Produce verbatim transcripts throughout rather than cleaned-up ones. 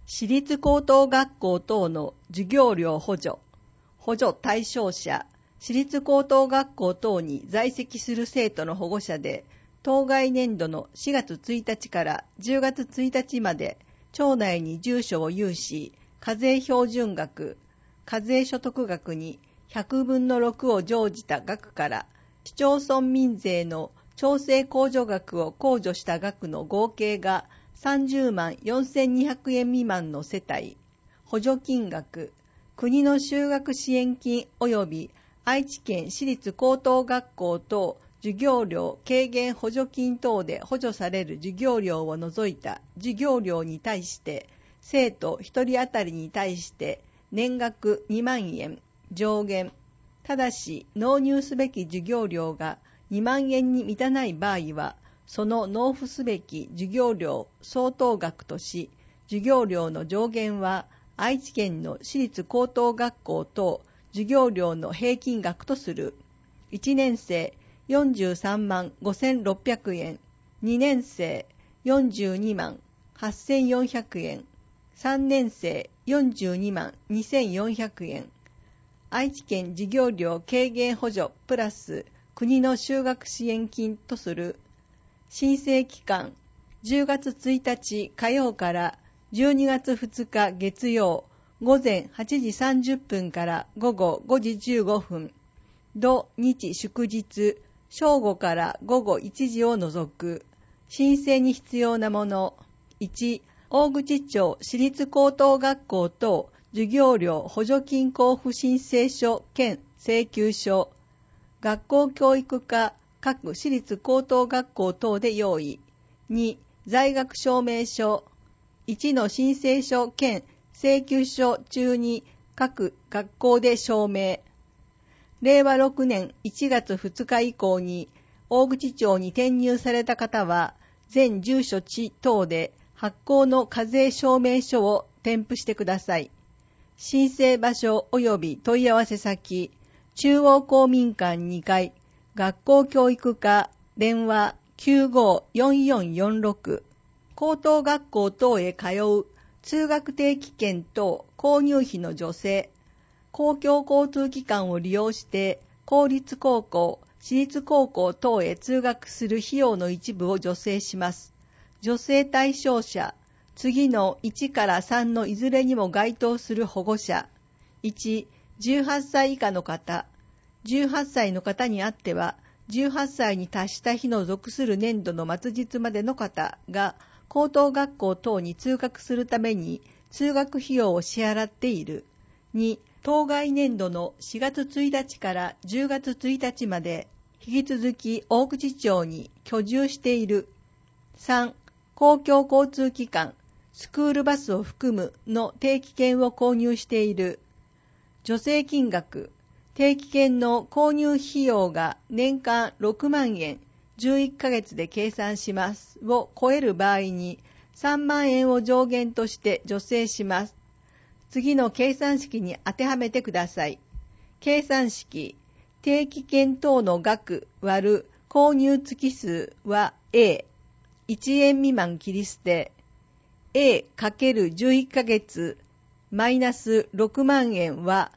私立高等学校等の授業料補助、補助対象者、私立高等学校等に在籍する生徒の保護者で、当該年度のしがつついたちからじゅうがつついたちまで、町内に住所を有し、課税標準額、課税所得額にひゃくぶんのろくを乗じた額から、市町村民税の調整控除額を控除した額の合計がさんじゅうまんよんせんにひゃくえん未満の世帯、補助金額、国の就学支援金及び愛知県私立高等学校等授業料軽減補助金等で補助される授業料を除いた授業料に対して、生徒ひとり当たりに対して年額にまんえん上限、ただし納入すべき授業料がにまんえんに満たない場合は、その納付すべき授業料相当額とし、授業料の上限は愛知県の私立高等学校等授業料の平均額とする。いちねん生よんじゅうさんまんごせんろっぴゃくえん、にねん生よんじゅうにまんはっせんよんひゃくえん、さんねん生よんじゅうにまんにせんよんひゃくえん。愛知県授業料軽減補助プラス国の就学支援金とする。申請期間、じゅうがつついたち火曜からじゅうにがつふつか月曜、午前はちじさんじゅっぷんから午後ごじじゅうごふん、土日祝日、正午から午後いちじを除く。申請に必要なもの。いち、大口町私立高等学校等授業料補助金交付申請書兼請求書。学校教育課各私立高等学校等で用意。に、在学証明書。いちの申請書兼請求書中に各学校で証明。れいわろくねんいちがつふつか以降に大口町に転入された方は、全住所地等で発行の課税証明書を添付してください。申請場所及び問い合わせ先、中央公民館にかい、学校教育課、電話 きゅうごーよんよんよんろく。高等学校等へ通う通学定期券等購入費の助成、公共交通機関を利用して公立高校、私立高校等へ通学する費用の一部を助成します。助成対象者、次のいちからさんのいずれにも該当する保護者。いち、じゅうはっさい以下の方。じゅうはっさいの方にあっては、じゅうはっさいに達した日の属する年度の末日までの方が、高等学校等に通学するために通学費用を支払っている。に、当該年度のしがつついたちからじゅうがつついたちまで、引き続き大口町に居住している。さん、公共交通機関、スクールバスを含むの定期券を購入している。助成金額、定期券の購入費用が年間ろくまんえん、じゅういっかげつで計算しますを超える場合にさんまんえんを上限として助成します。次の計算式に当てはめてください。計算式、定期券等の額割る購入月数は A、いちえん未満切り捨て、A かけるじゅういっかげつマイナスろくまんえんは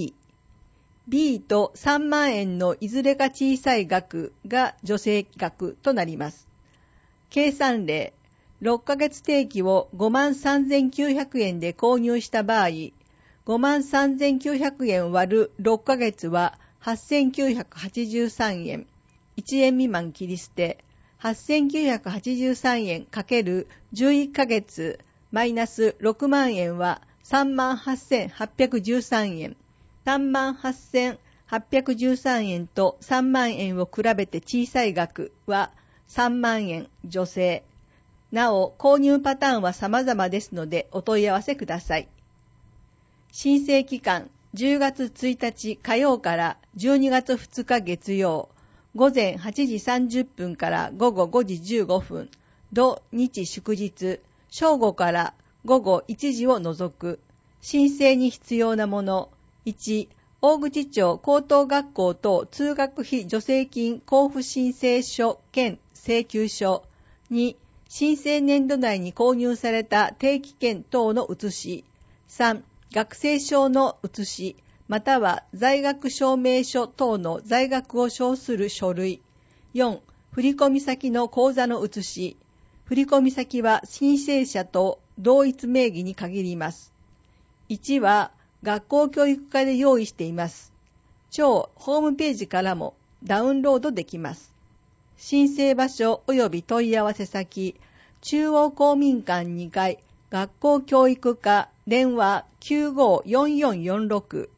B、B とさんまんえんのいずれか小さい額が助成額となります。計算例、ろっかげつ定期をごまんさんぜんきゅうひゃくえんで購入した場合、ごまんさんぜんきゅうひゃくえん割るろっかげつははっせんきゅうひゃくはちじゅうさんえん、いちえん未満切り捨て、はっせんきゅうひゃくはちじゅうさんえんかけるじゅういっかげつマイナスろくまんえんはさんまんはっせんはっぴゃくじゅうさんえん、さんまんはっせんはっぴゃくじゅうさんえんとさんまんえんを比べて小さい額はさんまんえん助成。なお、購入パターンは様々ですのでお問い合わせください。申請期間、じゅうがつついたち火曜からじゅうにがつふつか月曜、午前はちじさんじゅっぷんから午後ごじじゅうごふん、土日祝日、正午から午後いちじを除く。申請に必要なもの。いち、大口町高等学校等通学費助成金交付申請書兼請求書。に、 申請年度内に購入された定期券等の写し。さん、学生証の写し、または在学証明書等の在学を証する書類。よん、振込先の口座の写し。振込先は申請者と同一名義に限ります。いちは学校教育課で用意しています。超ホームページからもダウンロードできます。申請場所及び問い合わせ先、中央公民館にかい、学校教育課、電話 きゅうごよんよんよんろく